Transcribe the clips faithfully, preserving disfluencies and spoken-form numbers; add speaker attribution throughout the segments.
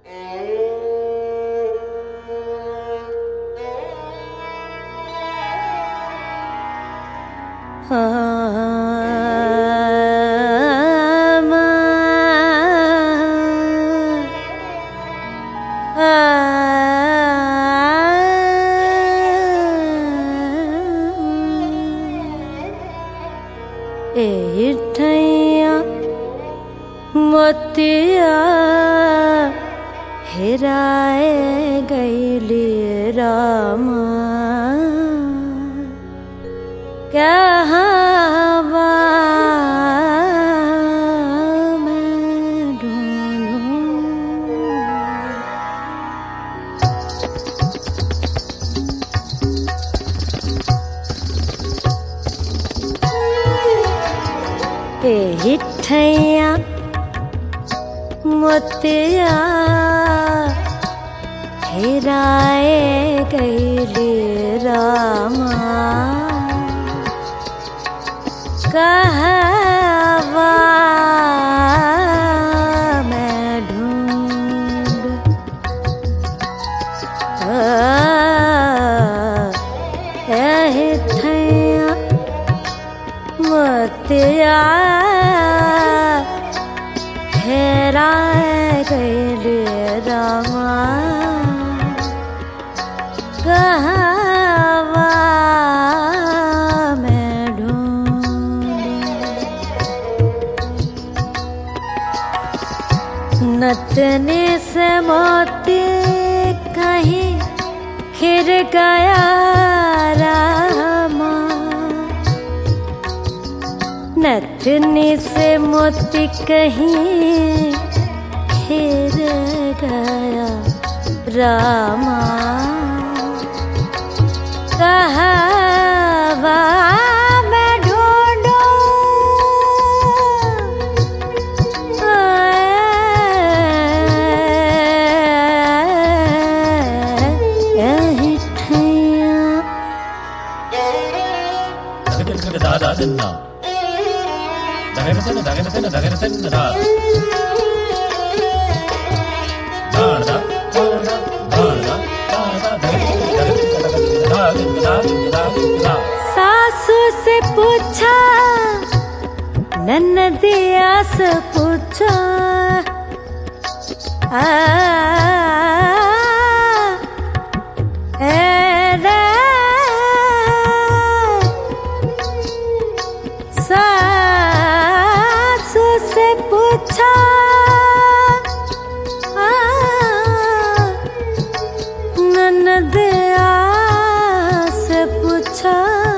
Speaker 1: मोतिया हेराए गईली रामा कहवा मैं ढूंढूं। ए ठैया मोतिया हेराए गईली रामा कहवा मैं ढूंढूं। ए ठैया मोतिया हेराए गईली रामा कहवा मैं ढूंढूं। नथनी से मोती कहीं खिर गया रामा, नथनी से मोती कहीं खिर गया रामा कहवा मैं ढूंढूं। यही ठैया सासू से पूछा ननदिया से पूछा आ, ए रे सासू से पूछा ननदिया से पूछा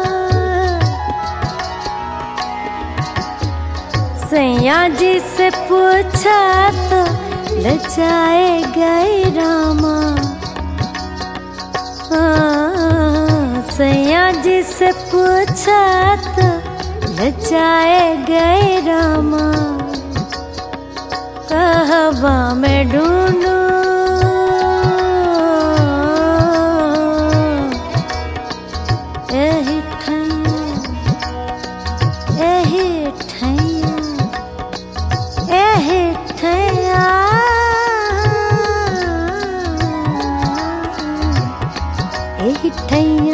Speaker 1: सैया जी से पूछा तो लजाए गए रामा। सैया जी से पूछा तो लजाए गए रामा कहवा मैं ढूंढूं। यही ठैया यही ठैया यही ठैया यही ठैया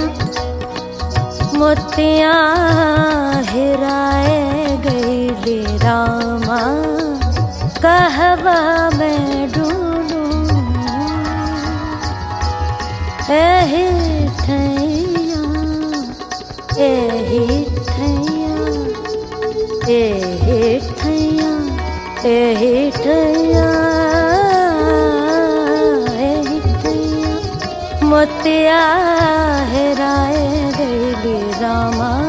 Speaker 1: मोतिया हेराए गईली रामा कहवा मैं ढूंढूं। यही ठैया यही ठैया यही ठैया यही ठैया यही ठैया मोतिया हेराए गईली रामा।